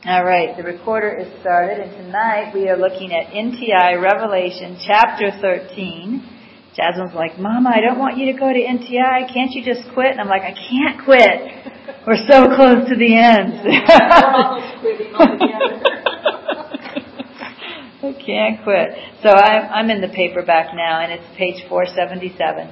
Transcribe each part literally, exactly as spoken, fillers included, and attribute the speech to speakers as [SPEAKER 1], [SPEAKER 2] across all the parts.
[SPEAKER 1] All right, the recorder is started, and tonight we are looking at N T I Revelation chapter thirteen. Jasmine's like, Mama, I don't want you to go to N T I. Can't you just quit? And I'm like, I can't quit. We're so close to the end.
[SPEAKER 2] Yeah, we're almost quitting altogether.
[SPEAKER 1] I can't quit. So I'm, I'm in the paperback now, and it's page four seventy-seven.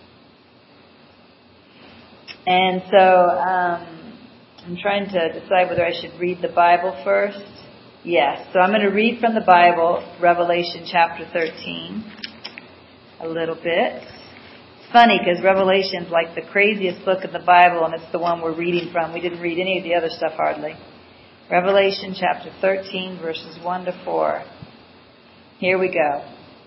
[SPEAKER 1] And so um, I'm trying to decide whether I should read the Bible first. Yes. So I'm going to read from the Bible, Revelation chapter thirteen, a little bit. It's funny because Revelation's like the craziest book in the Bible, and it's the one we're reading from. We didn't read any of the other stuff hardly. Revelation chapter thirteen, verses one to four. Here we go.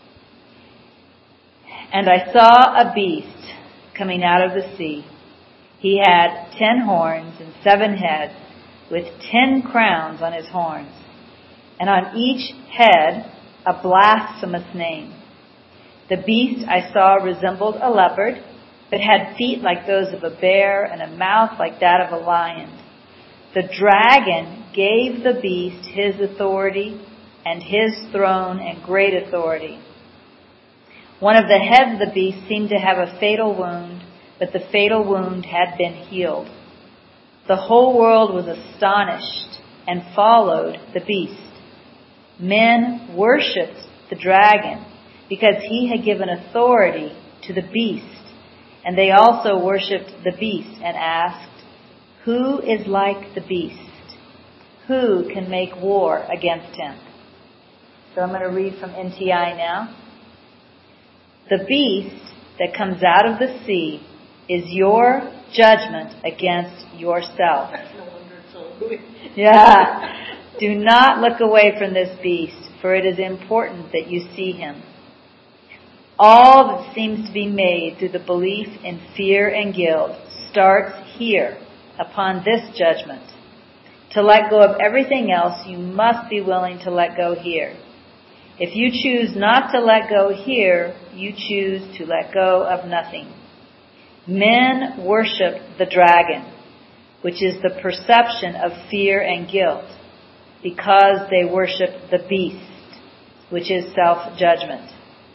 [SPEAKER 1] And I saw a beast coming out of the sea. He had ten horns and seven heads, with ten crowns on his horns, and on each head a blasphemous name. The beast I saw resembled a leopard, but had feet like those of a bear and a mouth like that of a lion. The dragon gave the beast his authority and his throne and great authority. One of the heads of the beast seemed to have a fatal wound, but the fatal wound had been healed. The whole world was astonished and followed the beast. Men worshipped the dragon because he had given authority to the beast, and they also worshipped the beast and asked, Who is like the beast? Who can make war against him? So I'm going to read from N T I now. The beast that comes out of the sea is your judgment against yourself.
[SPEAKER 2] No wonder it's so good.
[SPEAKER 1] Yeah. Do not look away from this beast, for it is important that you see him. All that seems to be made through the belief in fear and guilt starts here, upon this judgment. To let go of everything else, you must be willing to let go here. If you choose not to let go here, you choose to let go of nothing. Men worship the dragon, which is the perception of fear and guilt, because they worship the beast, which is self-judgment.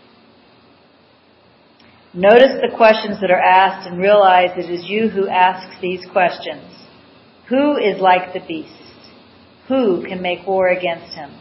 [SPEAKER 1] Notice the questions that are asked and realize it is you who asks these questions. Who is like the beast? Who can make war against him?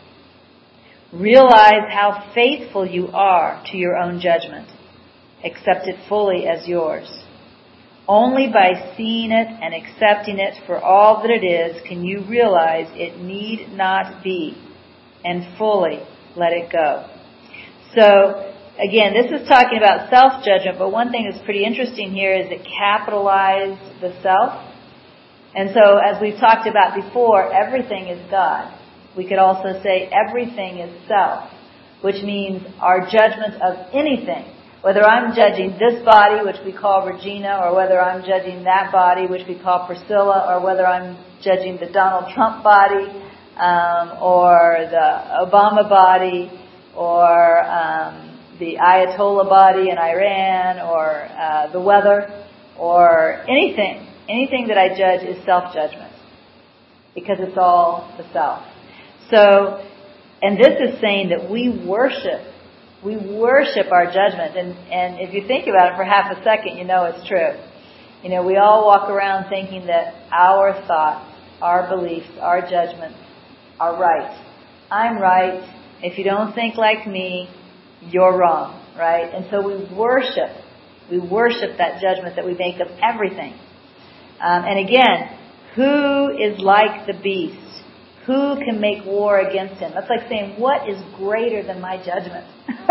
[SPEAKER 1] Realize how faithful you are to your own judgment. Accept it fully as yours. Only by seeing it and accepting it for all that it is can you realize it need not be, and fully let it go. So, again, this is talking about self-judgment, but one thing that's pretty interesting here is it capitalized the self. And so, as we've talked about before, everything is God. We could also say everything is self, which means our judgment of anything. Whether I'm judging this body, which we call Regina, or whether I'm judging that body, which we call Priscilla, or whether I'm judging the Donald Trump body, um, or the Obama body, or um, the Ayatollah body in Iran, or uh, the weather, or anything. Anything that I judge is self-judgment, because it's all the self. So, and this is saying that we worship, we worship our judgment. And, and if you think about it for half a second, you know it's true. You know, we all walk around thinking that our thoughts, our beliefs, our judgments are right. I'm right. If you don't think like me, you're wrong, right? And so we worship, we worship that judgment that we make of everything. Um, and again, who is like the beast? Who can make war against him? That's like saying, what is greater than my judgment?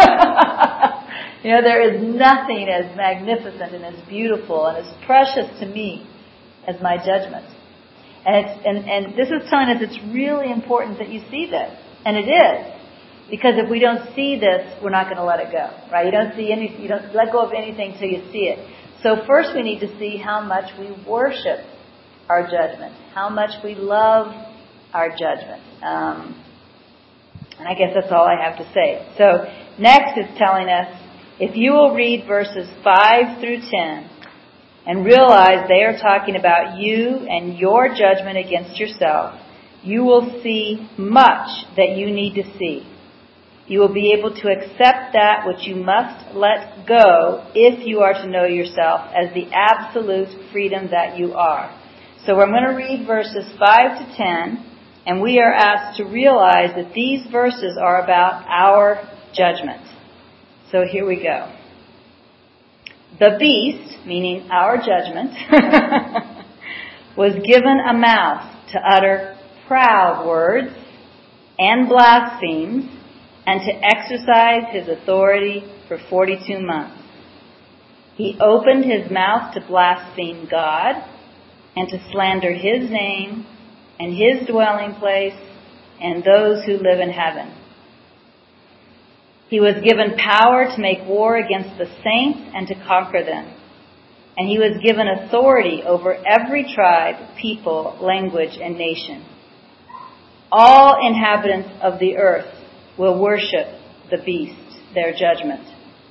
[SPEAKER 1] You know, there is nothing as magnificent and as beautiful and as precious to me as my judgment. And it's, and, and this is telling us it's really important that you see this. And it is. Because if we don't see this, we're not going to let it go. Right? You don't see any, you don't let go of anything till you see it. So first we need to see how much we worship our judgment. How much we love our judgment. Um, and I guess that's all I have to say. So next is telling us, if you will read verses five through ten and realize they are talking about you and your judgment against yourself, you will see much that you need to see. You will be able to accept that which you must let go if you are to know yourself as the absolute freedom that you are. So I'm going to read verses five to ten, and we are asked to realize that these verses are about our judgment. So here we go. The beast, meaning our judgment, was given a mouth to utter proud words and blasphemies, and to exercise his authority for forty-two months. He opened his mouth to blaspheme God and to slander his name and his dwelling place and those who live in heaven. He was given power to make war against the saints and to conquer them. And he was given authority over every tribe, people, language, and nation. All inhabitants of the earth will worship the beast, their judgment.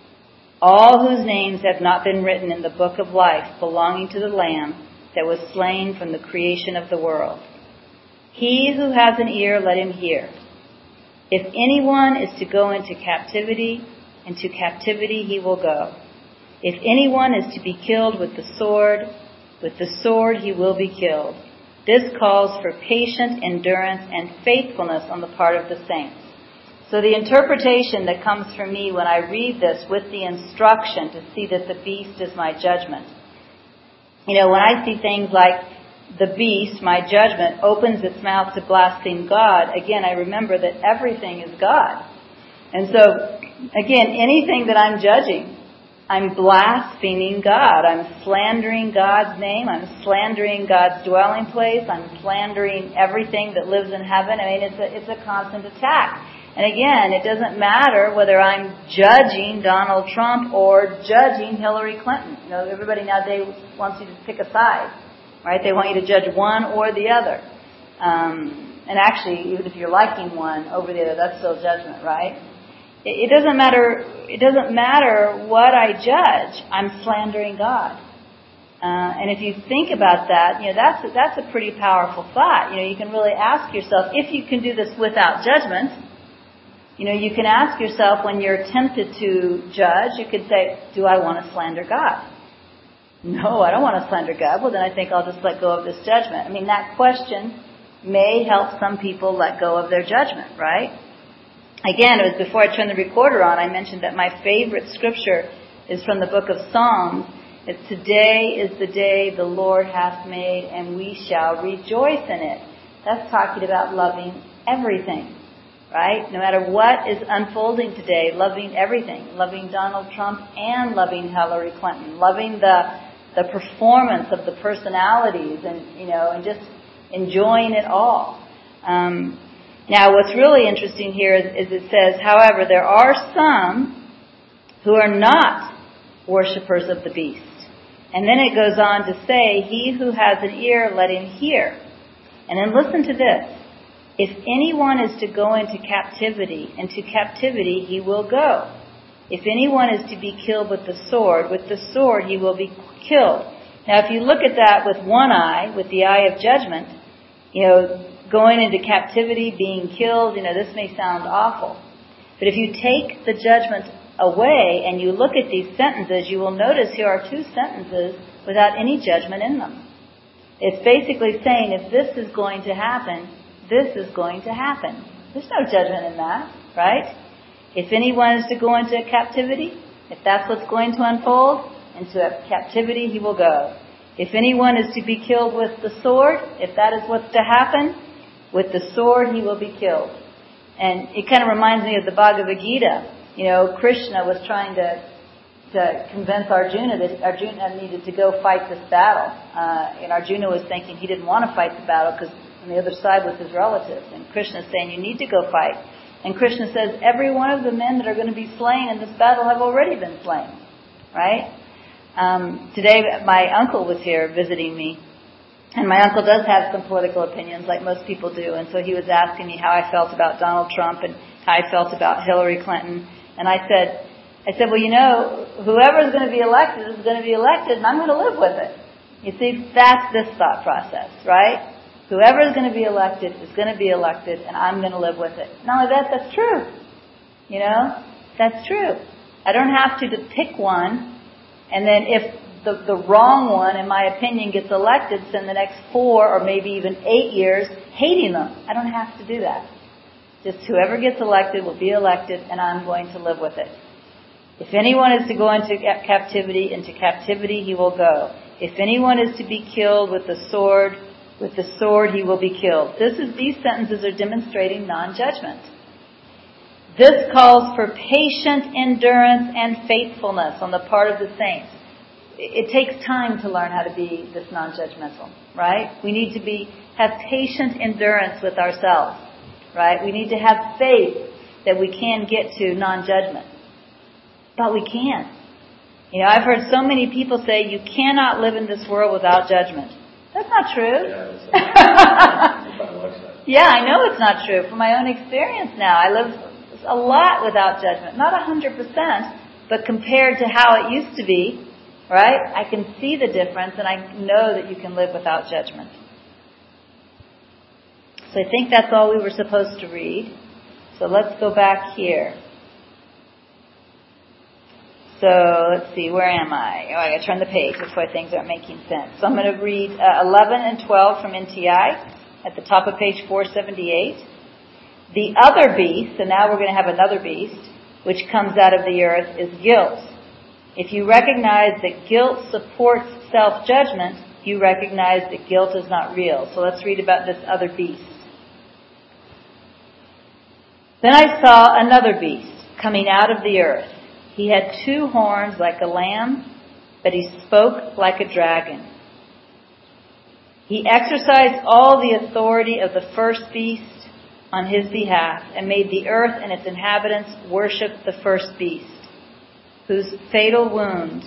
[SPEAKER 1] All whose names have not been written in the book of life belonging to the Lamb that was slain from the creation of the world. He who has an ear, let him hear. If anyone is to go into captivity, into captivity he will go. If anyone is to be killed with the sword, with the sword he will be killed. This calls for patient endurance and faithfulness on the part of the saints. So the interpretation that comes from me when I read this with the instruction to see that the beast is my judgment. You know, when I see things like the beast, my judgment, opens its mouth to blaspheme God, again, I remember that everything is God. And so, again, anything that I'm judging, I'm blaspheming God. I'm slandering God's name. I'm slandering God's dwelling place. I'm slandering everything that lives in heaven. I mean, it's a, it's a constant attack. And again, it doesn't matter whether I'm judging Donald Trump or judging Hillary Clinton. You know, everybody nowadays wants you to pick a side, right? They want you to judge one or the other. Um, and actually, even if you're liking one over the other, that's still judgment, right? It, it doesn't matter. It doesn't matter what I judge. I'm slandering God. Uh, and if you think about that, you know, that's that's a pretty powerful thought. You know, you can really ask yourself, if you can do this without judgment. You know, you can ask yourself when you're tempted to judge, you could say, do I want to slander God? No, I don't want to slander God. Well, then I think I'll just let go of this judgment. I mean, that question may help some people let go of their judgment, right? Again, it was before I turned the recorder on, I mentioned that my favorite scripture is from the book of Psalms. It's, today is the day the Lord hath made, and we shall rejoice in it. That's talking about loving everything. Right? No matter what is unfolding today, loving everything, loving Donald Trump and loving Hillary Clinton, loving the the performance of the personalities, and you know, and just enjoying it all. Um, now, what's really interesting here is, is it says, however, there are some who are not worshipers of the beast, and then it goes on to say, "He who has an ear, let him hear." And then listen to this. If anyone is to go into captivity, into captivity he will go. If anyone is to be killed with the sword, with the sword he will be killed. Now if you look at that with one eye, with the eye of judgment, you know, going into captivity, being killed, you know, this may sound awful. But if you take the judgment away and you look at these sentences, you will notice here are two sentences without any judgment in them. It's basically saying if this is going to happen, this is going to happen. There's no judgment in that, right? If anyone is to go into captivity, if that's what's going to unfold, into captivity he will go. If anyone is to be killed with the sword, if that is what's to happen, with the sword he will be killed. And it kind of reminds me of the Bhagavad Gita. You know, Krishna was trying to to convince Arjuna that Arjuna needed to go fight this battle. Uh, and Arjuna was thinking he didn't want to fight the battle because on the other side was his relatives. And Krishna is saying, you need to go fight. And Krishna says, every one of the men that are going to be slain in this battle have already been slain. Right? Um, today, my uncle was here visiting me. And my uncle does have some political opinions, like most people do. And so he was asking me how I felt about Donald Trump and how I felt about Hillary Clinton. And I said, I said, well, you know, whoever is going to be elected is going to be elected, and I'm going to live with it. You see, that's this thought process, right? Whoever is going to be elected is going to be elected, and I'm going to live with it. Not only that, that's true. You know, that's true. I don't have to, to pick one, and then if the, the wrong one, in my opinion, gets elected, spend the next four or maybe even eight years hating them. I don't have to do that. Just whoever gets elected will be elected, and I'm going to live with it. If anyone is to go into captivity, into captivity he will go. If anyone is to be killed with the sword, with the sword he will be killed. This is, these sentences are demonstrating non-judgment. This calls for patient endurance and faithfulness on the part of the saints. It takes time to learn how to be this non-judgmental, right? We need to be have patient endurance with ourselves, right? We need to have faith that we can get to non-judgment. But we can. You know, I've heard so many people say you cannot live in this world without judgment. That's not true. Yeah, I know it's not true. From my own experience now, I live a lot without judgment. Not a hundred percent, but compared to how it used to be, right? I can see the difference, and I know that you can live without judgment. So I think that's all we were supposed to read. So let's go back here. So let's see, where am I? Oh, I got to turn the page. That's why things aren't making sense. So I'm going to read uh, eleven and twelve from N T I at the top of page four seventy-eight. The other beast, and now we're going to have another beast, which comes out of the earth, is guilt. If you recognize that guilt supports self-judgment, you recognize that guilt is not real. So let's read about this other beast. Then I saw another beast coming out of the earth. He had two horns like a lamb, but he spoke like a dragon. He exercised all the authority of the first beast on his behalf and made the earth and its inhabitants worship the first beast, whose fatal wound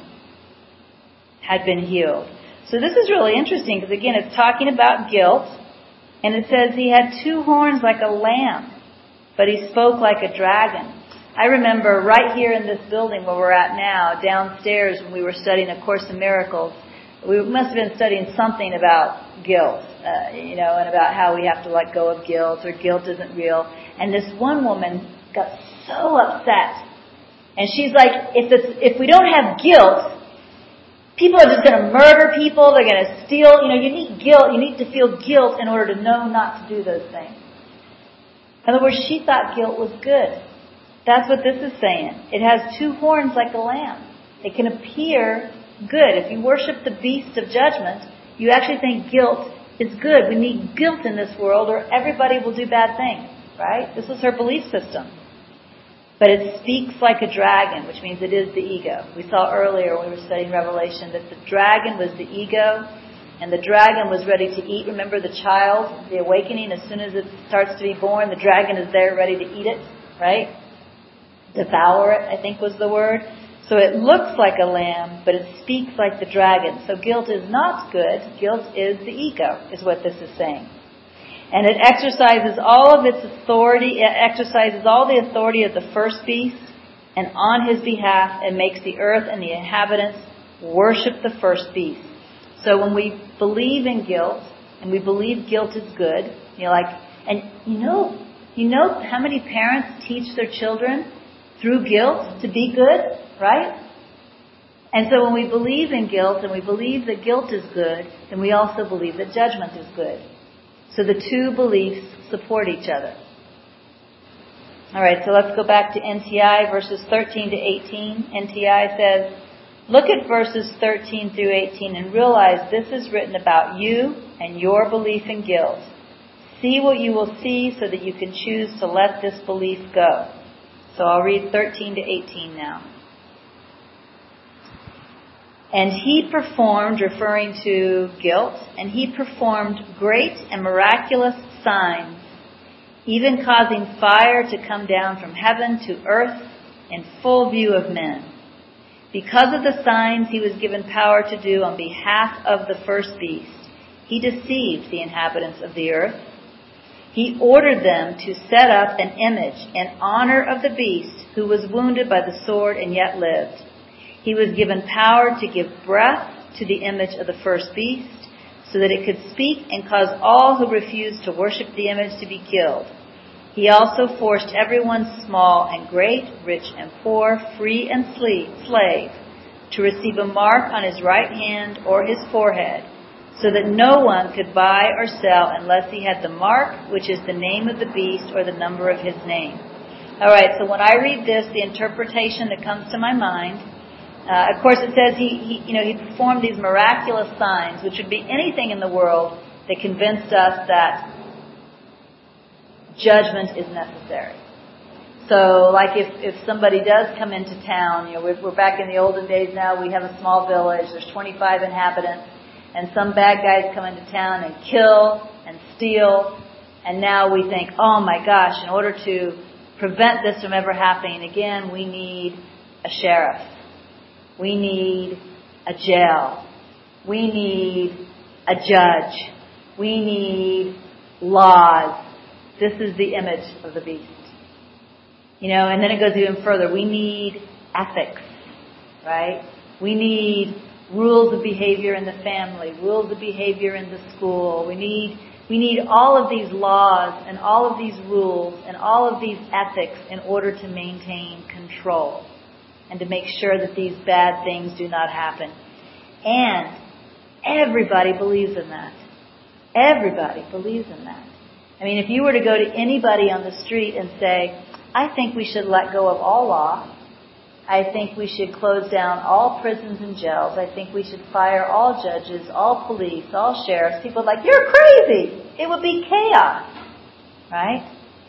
[SPEAKER 1] had been healed. So this is really interesting because, again, it's talking about guilt, and it says he had two horns like a lamb, but he spoke like a dragon. I remember right here in this building where we're at now, downstairs when we were studying A Course in Miracles, we must have been studying something about guilt, uh, you know, and about how we have to let go of guilt, or guilt isn't real. And this one woman got so upset. And she's like, if it's, if we don't have guilt, people are just going to murder people, they're going to steal. You know, you need guilt, you need to feel guilt in order to know not to do those things. In other words, she thought guilt was good. That's what this is saying. It has two horns like a lamb. It can appear good. If you worship the beast of judgment, you actually think guilt is good. We need guilt in this world or everybody will do bad things, right? This is her belief system. But it speaks like a dragon, which means it is the ego. We saw earlier when we were studying Revelation that the dragon was the ego, and the dragon was ready to eat. Remember the child, the awakening, as soon as it starts to be born, the dragon is there ready to eat it, right? Devour it, I think was the word. So it looks like a lamb, but it speaks like the dragon. So guilt is not good. Guilt is the ego, is what this is saying. And it exercises all of its authority, it exercises all the authority of the first beast, and on his behalf, it makes the earth and the inhabitants worship the first beast. So when we believe in guilt, and we believe guilt is good, you know, like, and you know, you know how many parents teach their children through guilt to be good, right? And so when we believe in guilt and we believe that guilt is good, then we also believe that judgment is good. So the two beliefs support each other. All right, so let's go back to N T I, verses thirteen to eighteen. N T I says, look at verses thirteen through eighteen and realize this is written about you and your belief in guilt. See what you will see so that you can choose to let this belief go. So I'll read thirteen to eighteen now. And he performed, referring to guilt, and he performed great and miraculous signs, even causing fire to come down from heaven to earth in full view of men. Because of the signs he was given power to do on behalf of the first beast, he deceived the inhabitants of the earth. He ordered them to set up an image in honor of the beast who was wounded by the sword and yet lived. He was given power to give breath to the image of the first beast, so that it could speak and cause all who refused to worship the image to be killed. He also forced everyone, small and great, rich and poor, free and slave, to receive a mark on his right hand or his forehead, so that no one could buy or sell unless he had the mark, which is the name of the beast or the number of his name. All right, so when I read this, the interpretation that comes to my mind, uh, of course it says he, he, you know, he performed these miraculous signs, which would be anything in the world that convinced us that judgment is necessary. So, like if, if somebody does come into town, you know, we're, we're back in the olden days now, we have a small village, there's twenty-five inhabitants, and some bad guys come into town and kill and steal, and now we think, oh my gosh, in order to prevent this from ever happening again, we need a sheriff. We need a jail. We need a judge. We need laws. This is the image of the beast. You know, and then it goes even further. We need ethics, right? We need rules of behavior in the family, rules of behavior in the school. We need we need all of these laws and all of these rules and all of these ethics in order to maintain control and to make sure that these bad things do not happen. And everybody believes in that. Everybody believes in that. I mean, if you were to go to anybody on the street and say, I think we should let go of all law. I think we should close down all prisons and jails. I think we should fire all judges, all police, all sheriffs. People are like, you're crazy. It would be chaos. Right?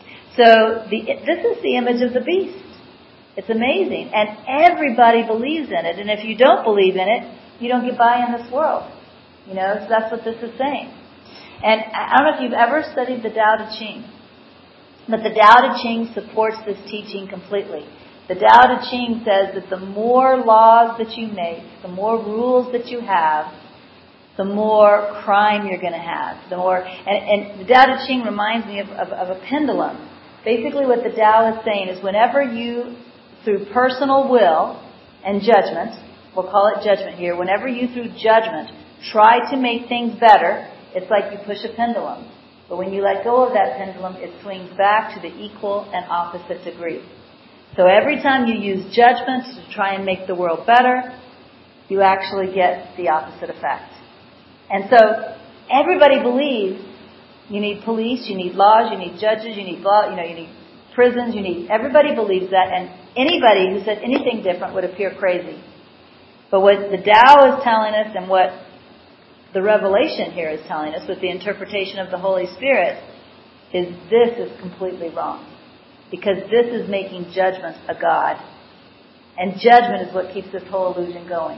[SPEAKER 1] So the, this is the image of the beast. It's amazing. And everybody believes in it. And if you don't believe in it, you don't get by in this world. You know, so that's what this is saying. And I don't know if you've ever studied the Tao Te Ching, but the Tao Te Ching supports this teaching completely. The Tao Te Ching says that the more laws that you make, the more rules that you have, the more crime you're going to have. The more, and, and the Tao Te Ching reminds me of, of, of a pendulum. Basically what the Tao is saying is whenever you, through personal will and judgment, we'll call it judgment here, whenever you through judgment try to make things better, it's like you push a pendulum. But when you let go of that pendulum, it swings back to the equal and opposite degree. So every time you use judgment to try and make the world better, you actually get the opposite effect. And so everybody believes you need police, you need laws, you need judges, you need law, you know, you need prisons, you need, everybody believes that, and anybody who said anything different would appear crazy. But what the Tao is telling us and what the revelation here is telling us with the interpretation of the Holy Spirit is this is completely wrong. Because this is making judgment a god. And judgment is what keeps this whole illusion going.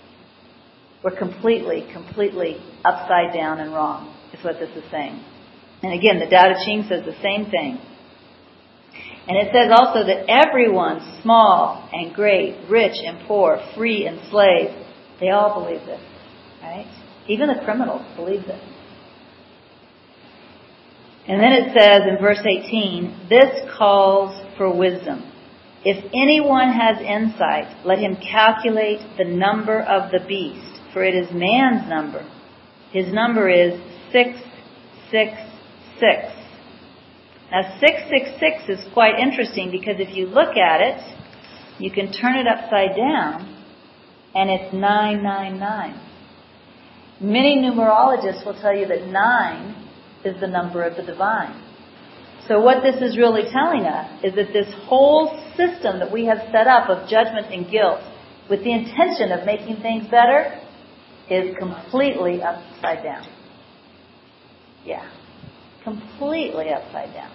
[SPEAKER 1] We're completely, completely upside down and wrong, is what this is saying. And again, the Tao Te Ching says the same thing. And it says also that everyone, small and great, rich and poor, free and slave, they all believe this. Right? Even the criminals believe this. And then it says in verse eighteen, this calls for wisdom. If anyone has insight, let him calculate the number of the beast, for it is man's number. His number is six six six. Now six six six is quite interesting because if you look at it, you can turn it upside down and it's nine nine nine. Many numerologists will tell you that nine is the number of the divine. So what this is really telling us is that this whole system that we have set up of judgment and guilt with the intention of making things better is completely upside down. Yeah. Completely upside down.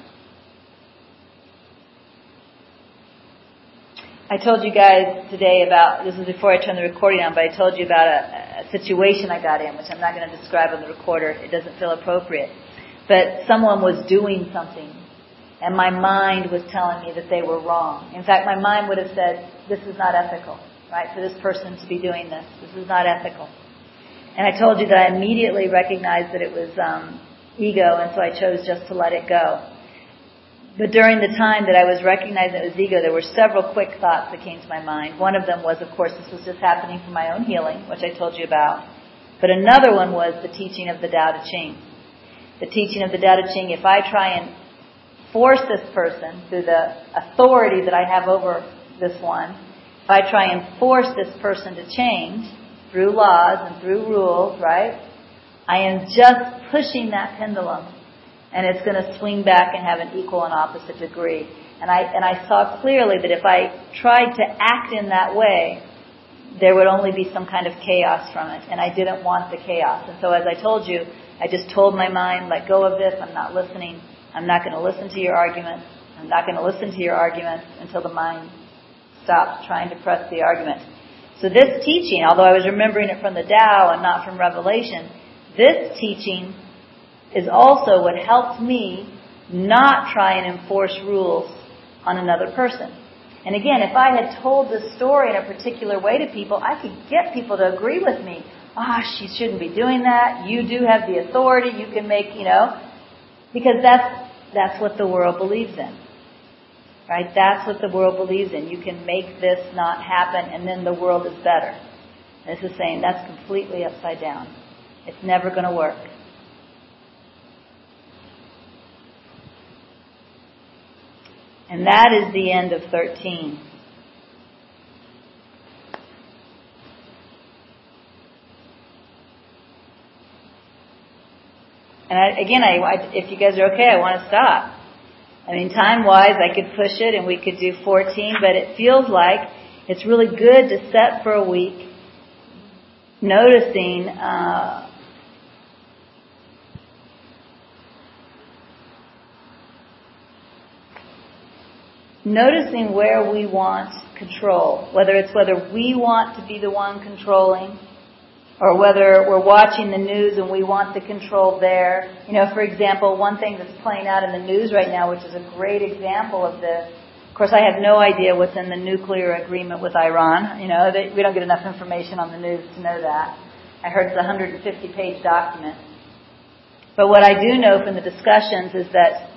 [SPEAKER 1] I told you guys today about, this was before I turned the recording on, but I told you about a, a situation I got in, which I'm not going to describe on the recorder. It doesn't feel appropriate. But someone was doing something, and my mind was telling me that they were wrong. In fact, my mind would have said, this is not ethical, right, for this person to be doing this. This is not ethical. And I told you that I immediately recognized that it was um, ego, and so I chose just to let it go. But during the time that I was recognizing it was ego, there were several quick thoughts that came to my mind. One of them was, of course, this was just happening for my own healing, which I told you about. But another one was the teaching of the Tao Te Ching. The teaching of the Tao Te Ching, if I try and force this person through the authority that I have over this one, if I try and force this person to change through laws and through rules, right, I am just pushing that pendulum, and it's going to swing back and have an equal and opposite degree. And I and I saw clearly that if I tried to act in that way, there would only be some kind of chaos from it, and I didn't want the chaos. And so as I told you, I just told my mind, let go of this, I'm not listening. I'm not going to listen to your arguments. I'm not going to listen to your arguments until the mind stops trying to press the argument. So this teaching, although I was remembering it from the Tao and not from Revelation, this teaching is also what helped me not try and enforce rules on another person. And again, if I had told this story in a particular way to people, I could get people to agree with me. Ah, she shouldn't be doing that. You do have the authority. You can make, you know, because that's that's what the world believes in. Right? That's what the world believes in. You can make this not happen and then the world is better. This is saying that's completely upside down. It's never going to work. And that is the end of thirteen. And I, again, I, I, if you guys are okay, I want to stop. I mean, time-wise, I could push it and we could do fourteen, but it feels like it's really good to set for a week, noticing uh, noticing where we want control, whether it's whether we want to be the one controlling, or whether we're watching the news and we want the control there. You know, for example, one thing that's playing out in the news right now, which is a great example of this. Of course, I have no idea what's in the nuclear agreement with Iran. You know, they, we don't get enough information on the news to know that. I heard it's a one hundred fifty page document. But what I do know from the discussions is that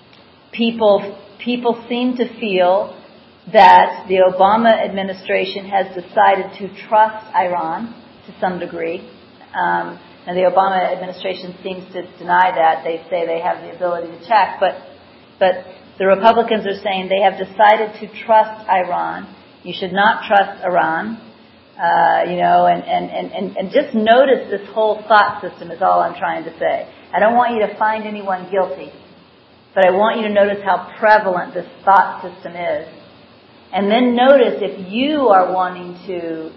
[SPEAKER 1] people people seem to feel that the Obama administration has decided to trust Iran to some degree. Um, and the Obama administration seems to deny that. They say they have the ability to check. But but the Republicans are saying they have decided to trust Iran. You should not trust Iran. Uh, you know, and, and, and, and, and just notice this whole thought system is all I'm trying to say. I don't want you to find anyone guilty. But I want you to notice how prevalent this thought system is. And then notice if you are wanting to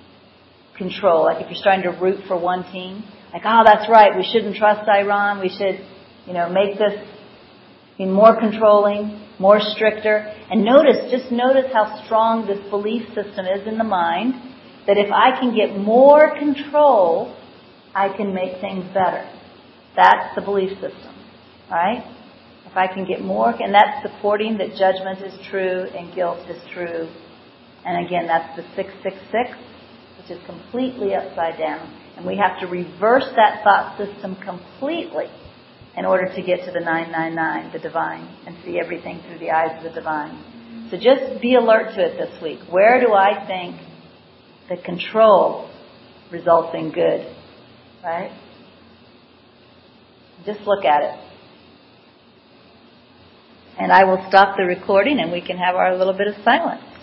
[SPEAKER 1] control, like if you're starting to root for one team, like, oh, that's right, we shouldn't trust Iran, we should, you know, make this be more controlling, more stricter. And notice, just notice how strong this belief system is in the mind, that if I can get more control, I can make things better. That's the belief system, right? If I can get more, and that's supporting that judgment is true and guilt is true. And again, that's the six six six, which is completely upside down. And we have to reverse that thought system completely in order to get to the nine nine nine, the divine, and see everything through the eyes of the divine. So just be alert to it this week. Where do I think that control results in good? Right? Just look at it. And I will stop the recording and we can have our little bit of silence.